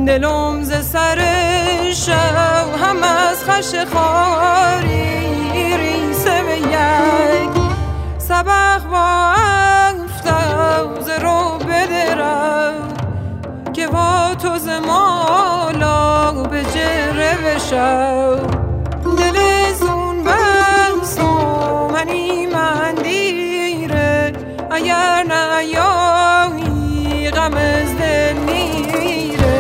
دلم ز سر شب هم از خش خاری ریسه به یک سبخ با افتاز رو بدرم که با تو زمالا به جره بشم دل زون بستم هنی من دیره اگر نیایی غم از دل میره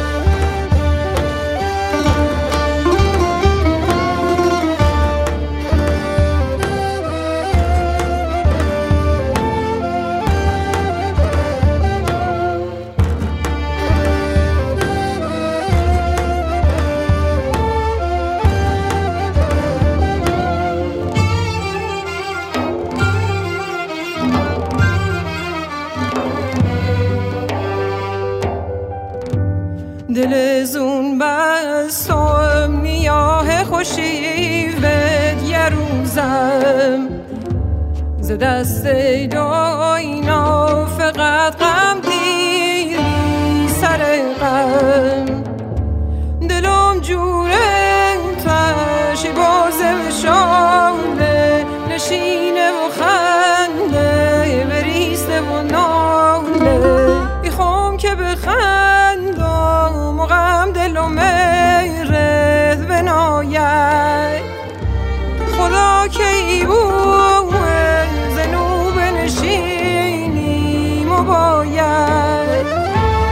دل زون بستم نیاه خوشی بد یه روزم ز دست داینا فقط غم دیری سر غم دلم جوره تشی بازه و شاله نشینه و خنده بریسته و ناله میخوام که بخندم و غم دلم میرد بناید خدا که ای بوه زنوب نشینیم و باید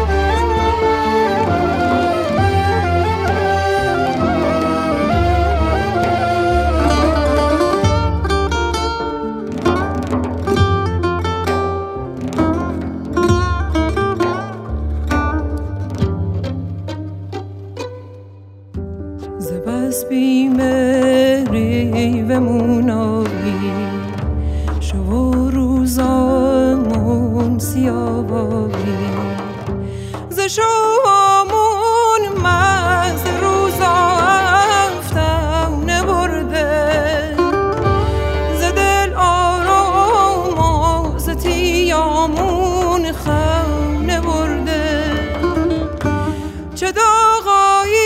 بس بیمری و مونایی شو روزامون سیابایی ز شوامون مز روزا افتم نبرده ز دل آرام و ز تیامون خم نبرده چه داغایی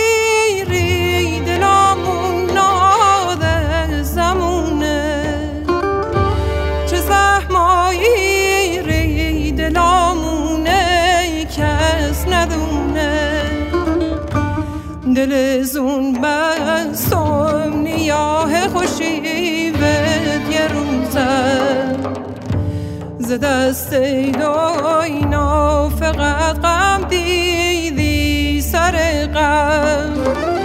دل زون بستم نیاه خوشی بد یه روزم ز دست داینا فقط غم دیدی سر غم